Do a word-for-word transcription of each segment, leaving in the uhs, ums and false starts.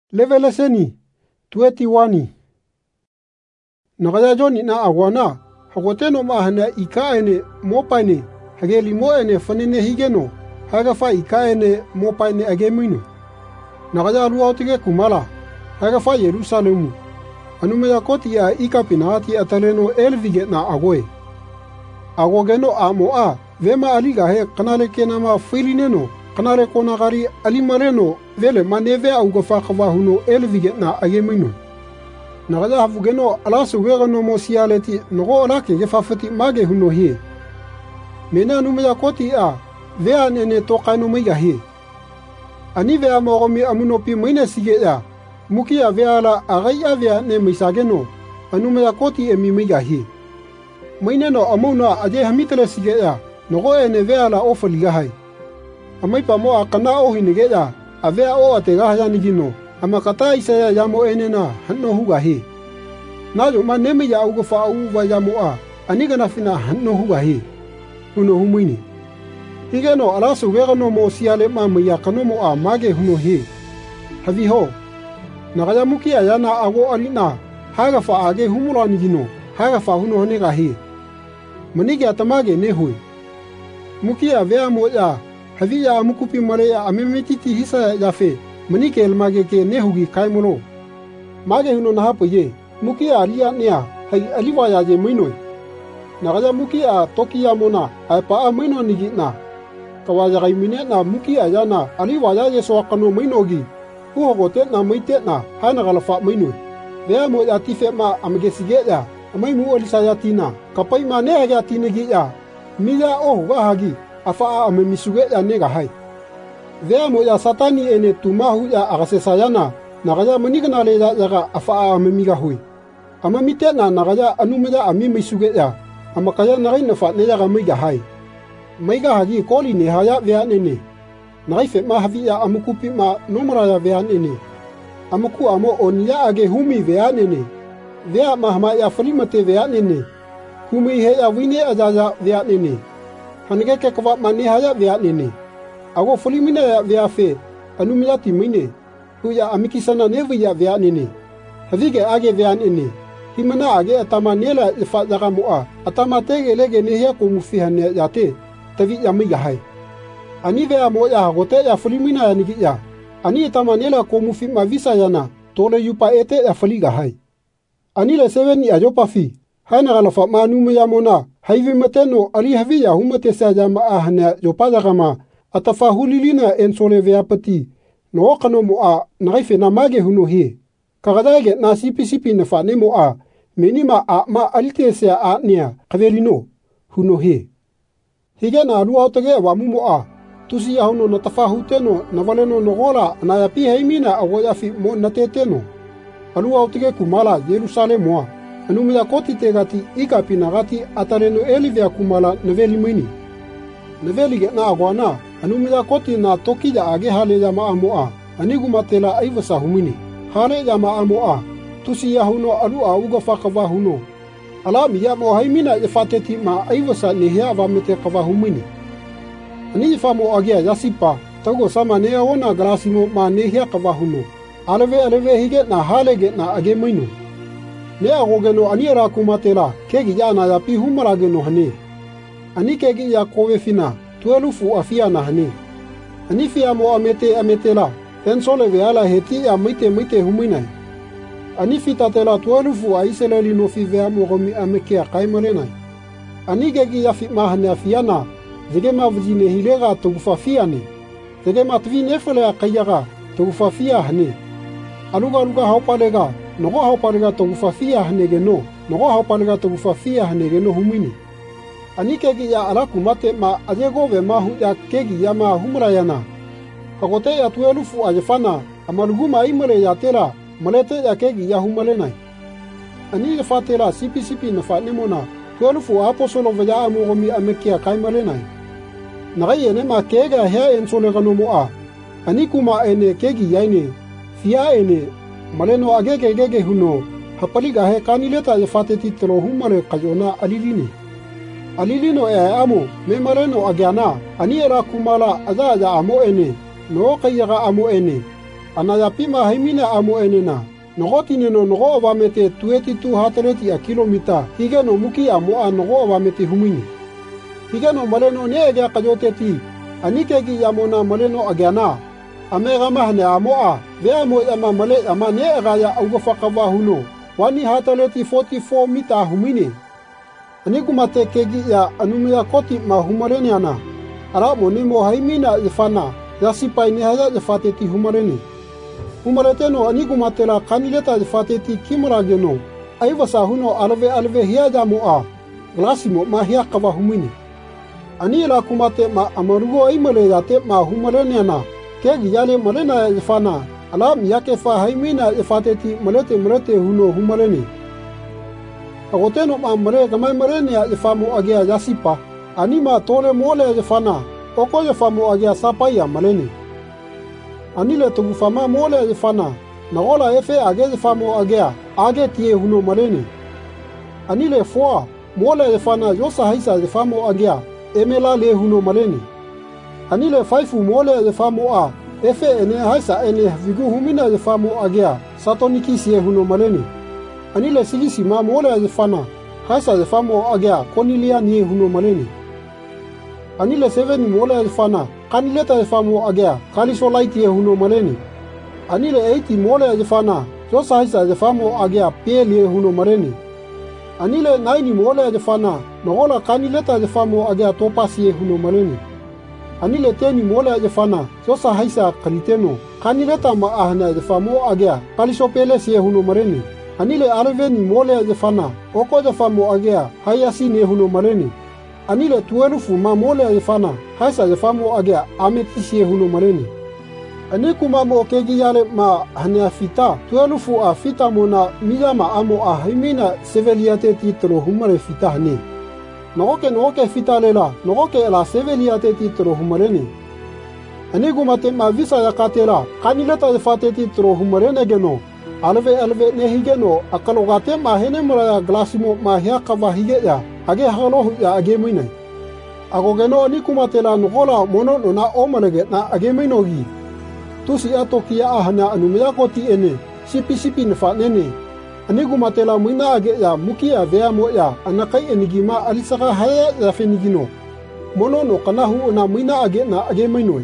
Leveleseni, tueti wani. Nagaya joni na awana, hagoteno mahana ikaene mopaine, hageli moene fanene higeno, hagafa ikaene mopaine agemino. Nagaya luautige kumala, hagafa Yerusalemu. Anumaya koti a ikapinati ataleno elvige na agoe. Agogeno amoa, vema aliga he kanale kenama filineno, kanale konagari alimaleno, vele maneve augafa kawahuno elvige na agemino. Nagaya havugeno alasu vegano mosialeti nogo alake gefafeti mage huno hie. Mena anumaya koti a, vea nene tokaino maiga hie. Ani vea mogomi amunopi maine sige ya, mukia vea la agaya vea ne misageno, anumaya koti emi maiga hie. Maineno amuna aje hamitele sige ya, nogo ene vea la ofaliga hai. Amaipa mo akana ohinige ya, avea o atega haya nigino, amakata isaya yamo enena hanno huga he. Nayo ma neme ya ugofa uwa yamo a, aniga na fina hanno huga he. Huno humini. Higeno alasu vegano mo siale ma maya kanomo a mage huno he. Havi ho. Nagaya mukia yana ago alina, haga fa age humula nigino, haga fa huno honega he. Manige atamage ne hui. Mukia vea mo ya, havi ya amukupi mare ya amemetiti hisa ya fe. Manike elmage ke nehugi kaimolo. Mage huno nahapo ye, mukia alia nea, hai aliwa ya je minoi. Nagaya mukia tokia mona, hai paa mino nigi na. Kawaya gai mine na mukia yana, aliwa ya je soakano minogi. Uhogote na maite na, hai nagalafa minoi. Vea mo ya tife ma amagesige ya, amai mu olisa ya tina, kapai ma nea ya tinegi ya. Miya oh wahagi, afa amemisuge ya nega hai. Vea mo ya satani ene tumahu ya agasesayana, nagaya manigana le ya yaga afa amemiga hui. Ama mite na nagaya anumaya ami misuge ya, amakaya nagai nafa ne yaga miga hai. Maiga hagi koli ne haya vea nene. Nagai fe ma havi ya amukupi ma nomra ya vea nene. Amuku amo onia age humi vea nene. Vea mahama ya falimate vea nene. Humi he ya wine ajaja vea nene. Hanige ke kwa mani haya vea nene. Ago fulimina ya vea fe, anumia timine, huya amikisana nevi ya vea nene. Havige age vea nene, himana age atama nela ifa yaga mua, atama tege lege nehia kumufiha ne yate, tavi ya miga hai. Ani vea mo ya hagote ya fulimina ya nigi ya, ani atama nela kumufi mavisa yana, tole yupa ete ya faliga hai. Ani le seveni ajopa fi, haina galafa ma anumia mona, haivi mateno ali havi ya humate sa jama ahane jopa yagama, atafa hulilina en sole veapati no kano mo a naife na mage huno he kagadage na sipi sipi na fa ne mo a menima a ma alite se a nia kavelino huno he hige na lu autoge wa mu mo a tusi ya huno na tafa huteno na valeno no gola na ya pi heimina ago ya fi mo na teteno alu autoge kumala Jerusalem mo anu ya koti tegati ika pinagati atareno elivia kumala neveli mini neveli ge na agwana anumia koti na toki ya age hale ya maamoa aniguma tela aivasa humini hale ya maamoa tusi ya huno alu auga fakawa huno alami ya mo haimina ya fateti ma aivasa nehia vamete kawa humini ani famo age ya sipa tago sama ne ona grasimo ma nehia kawa huno aleve aleve hige na hale ge na age mino ne agogeno ani ra kumatela kegi ya na ya pi humara ge no hane ani kegi ya kowe fina tuelufu afia na hane. Anifia mo amete ametela, ensole veala heti ya mite mite huminai. Anifita tela tuelufu aiseleli no fi vea mo gomi amekea kaimalenai. Anigegi ya fi mahane afiana, zegema vizine hilega togufafiane. Zegema tvine fele akayaga togufafia hane. Aluga aluga haupalega, nogo haupalega togufafia hane geno, nogo haupalega togufafia hane geno humini. Ani kegi ya alaku mate ma ajegove mahu ya kegi ya ma humrayana. Hagote ya tuelufu ajefana amaluguma imale ya tela malete ya kegi ya humalenai. Ani fatela sipi sipi na fatnemona tuelufu aposolo vaya amugomi amekia kaimalenai. Nagaye ne ma kega hea ensole gano moa. Ani kuma ene kegi ya ene fia ene maleno agege gege huno hapaliga he kanileta ya fateti telo humale kajona aliline. Alilino e amo me mareno agiana ani era kumala aza aja amo ene no kayaga amo ene anaya pima haimina amo enena. Nogoti neno nogo avamete tueti tu hataleti a kilomita higeno muki amoa nogo avamete humini. Higeno maleno ne ega kajoteti anikegi yamona maleno agiana. Amegama hane amoa vea mo yama male yama ne ega ya augafakava huno. Wani hataleti forty-four mita humini. Anikumate kegi ya anumia koti ma humareni ana. Aramo nemo haimina yefana yasipai ne haya yefateti humareni. Humareteno anigumatela kanileta yefateti kimarageno. Aivasa huno alve alve hiaja moa. Glasimo ma hiakava humini. Anila kumate ma amarugo imale yate ma humareni ana. Kegi yale malena yefana. Alam yake fa haimina yefateti malete malete huno humareni. Agoteno ma mare gamai mareni ya yefamo agia yasipa. Anima tole mole yefana. Oko yefamo agia sapaya maleni. Anile tugufama mole yefana. Nagola efe age yefamo agia. Age tie huno maleni. Anile foa mole yefana yosa haisa yefamo agia. Emela le huno maleni. Anile faifu mole yefamo a. Efe ene haisa ene vigu humina yefamo agia. Satoniki sie huno maleni. Anile sigisi ma mole yefana. Haisa yefamo agia. Konilia nie huno maleni. Anile seveni mole yefana. Kanileta yefamo agia. Kaliso laiti ye huno maleni. Anile eighty mole yefana. Josa haisa yefamo agia. Pele huno maleni. Anile ninety mole yefana. Nogola kanileta yefamo agia. Topasi ye huno maleni. Anile teni mole yefana. Josa haisa kaliteno. Kanileta ma ahna yefamo agia. Kaliso pele siye huno maleni. Anile alveni mole yefana. Oko yefamo agia. Hayasi ne huno maleni. Anile twelve ma mole yefana. Haisa yefamo agia. Ametisi huno maleni. Anikuma mo kegi yale ma hania fita. twelve a fita mona miyama amo a haimina seveliate titro humare fita hani. Nogoke nogoke fita lela. Nogoke la seveliate titro humareni. Anikuma te ma visa yakatela. Kanileta yefate titro humarene geno. Alve alve ne higeno akalogate ma hene mara glasimo ma hiakava higeya. Age halo ya age mine. Agogeno anikumatela nogola mono no na omalege na age minogi. Tusi atokia ahana anumia koti ene. Sipi sipi nefa nene. Anikumatela muina age ya mukia vea mo ya. Anakai enigima alisaka haya ya fenigino. Mono no kanahu na muina age na age minoi.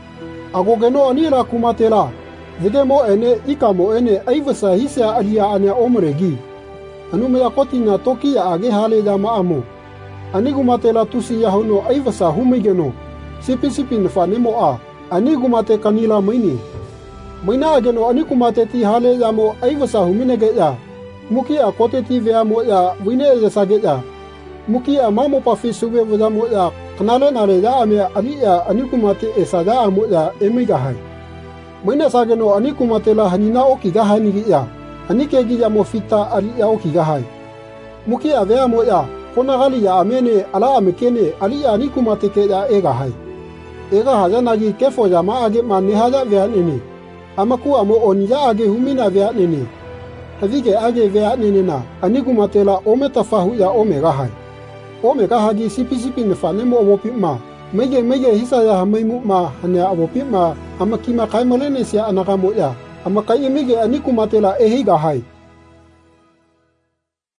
Agogeno anira kumatela. Hegemo ene ikamo ene aivasa hisa alia ania omregi. Anumia koti na toki ya age hale ya maamo. Anigumatela tusi ya hono aivasa humigeno. Sipi sipi nefa nemo a. Anigumate kanila maini. Maina ageno anikumate ti hale ya mo aivasa huminege ya. Muki a kote ti vea mo ya wine ya sage ya. Muki a mamo pa fisuwe wada mo ya. Kanale nare ya ame ali ya anikumate esada amo ya emiga hai. Maina sageno anikumatela hanina okiga hai nigi ya. Anikegi ya mo fita ali ya okiga hai. Muki a vea mo ya. Kona gali ya amene ala amekene ali ya anikumate ke ya ega hai. Ega haja nagi kefo ya ma age ma nehaja vea nene. Amaku amo oniya age humina vea nene. Havige age vea nene na anikumatela ometafahu ya omega hai. Omega hagi sipi sipi nefa nemo omopima. Mege mege hisa ya hamaimu ma hanya omopima. Amakima kai malene siya anakamo ya. Amakai mege anikumatela ehiga hai.